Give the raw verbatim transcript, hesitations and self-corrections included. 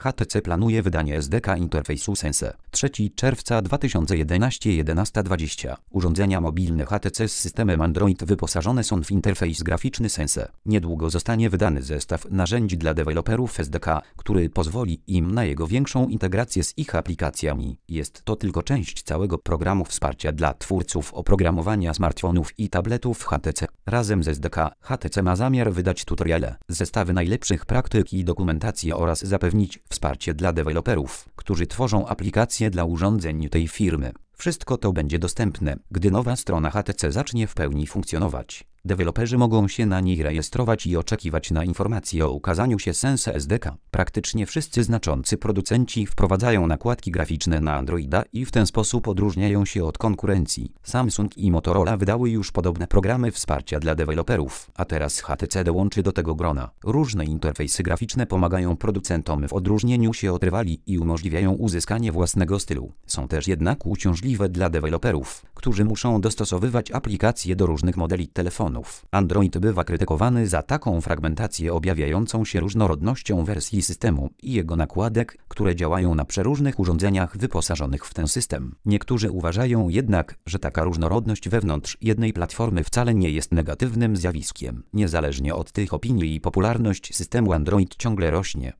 H T C planuje wydanie S D K interfejsu Sense. trzeciego czerwca dwa tysiące jedenastego jedenaście dwadzieścia. Urządzenia mobilne H T C z systemem Android wyposażone są w interfejs graficzny Sense. Niedługo zostanie wydany zestaw narzędzi dla deweloperów S D K, który pozwoli im na jego większą integrację z ich aplikacjami. Jest to tylko część całego programu wsparcia dla twórców oprogramowania smartfonów i tabletów H T C. Razem z S D K H T C ma zamiar wydać tutoriale, zestawy najlepszych praktyk i dokumentację oraz zapewnić wsparcie dla deweloperów, którzy tworzą aplikacje dla urządzeń tej firmy. Wszystko to będzie dostępne, gdy nowa strona H T C zacznie w pełni funkcjonować. Deweloperzy mogą się na niej rejestrować i oczekiwać na informacje o ukazaniu się Sense S D K. Praktycznie wszyscy znaczący producenci wprowadzają nakładki graficzne na Androida i w ten sposób odróżniają się od konkurencji. Samsung i Motorola wydały już podobne programy wsparcia dla deweloperów, a teraz H T C dołączy do tego grona. Różne interfejsy graficzne pomagają producentom w odróżnieniu się od rywali i umożliwiają uzyskanie własnego stylu. Są też jednak uciążliwe dla deweloperów, którzy muszą dostosowywać aplikacje do różnych modeli telefonów. Android bywa krytykowany za taką fragmentację objawiającą się różnorodnością wersji systemu i jego nakładek, które działają na przeróżnych urządzeniach wyposażonych w ten system. Niektórzy uważają jednak, że taka różnorodność wewnątrz jednej platformy wcale nie jest negatywnym zjawiskiem. Niezależnie od tych opinii, popularność systemu Android ciągle rośnie.